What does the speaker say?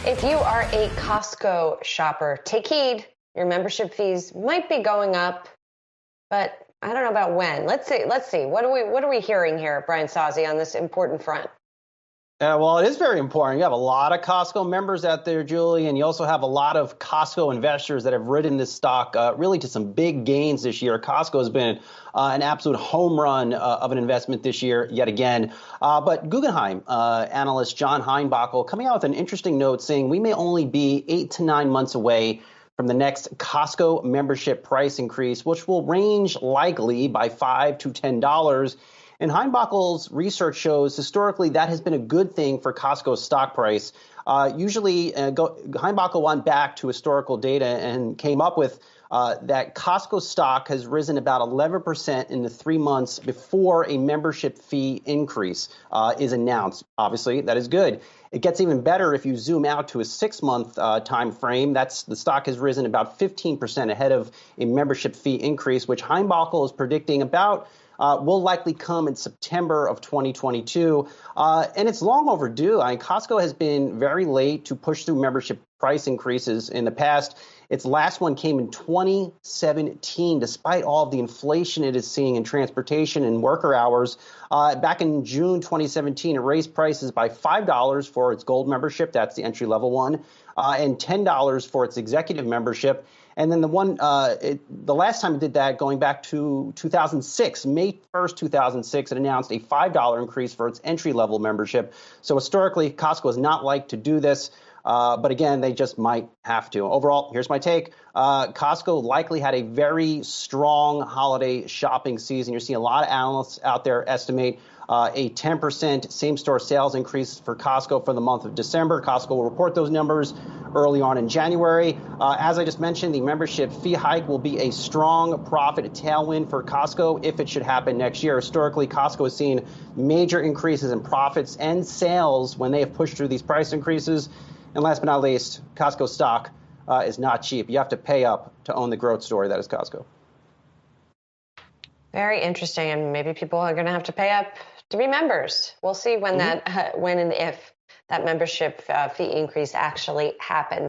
If you are a Costco shopper, take heed. Your membership fees might be going up, but I don't know about when. Let's see. What are we hearing here, Brian Sozzi, on this important front? Well, it is very important. You have a lot of Costco members out there, Julie, and you also have a lot of Costco investors that have ridden this stock really to some big gains this year. Costco has been an absolute home run of an investment this year, yet again. But Guggenheim analyst John Heinbockel coming out with an interesting note saying we may only be 8 to 9 months away from the next Costco membership price increase, which will range likely by $5 to $10. And Heinbockel's research shows historically that has been a good thing for Costco's stock price. Heinbockel went back to historical data and came up with that Costco stock has risen about 11% in the 3 months before a membership fee increase is announced. Obviously, that is good. It gets even better if you zoom out to a 6-month time frame. The stock has risen about 15% ahead of a membership fee increase, which Heinbockel is predicting will likely come in September of 2022. And it's long overdue. Costco has been very late to push through membership price increases in the past. Its last one came in 2017, despite all of the inflation it is seeing in transportation and worker hours. Back in June 2017, it raised prices by $5 for its gold membership. That's the entry-level one, and $10 for its executive membership. And then the last time it did that, going back to 2006, May 1st, 2006, it announced a $5 increase for its entry-level membership. So historically, Costco has not liked to do this. But again, they just might have to. Overall, here's my take. Costco likely had a very strong holiday shopping season. You're seeing a lot of analysts out there estimate a 10% same-store sales increase for Costco for the month of December. Costco will report those numbers early on in January. As I just mentioned, the membership fee hike will be a strong profit tailwind for Costco if it should happen next year. Historically, Costco has seen major increases in profits and sales when they have pushed through these price increases. And last but not least, Costco stock is not cheap. You have to pay up to own the growth story that is Costco. Very interesting, and maybe people are going to have to pay up to be members. We'll see when when and if that membership fee increase actually happens.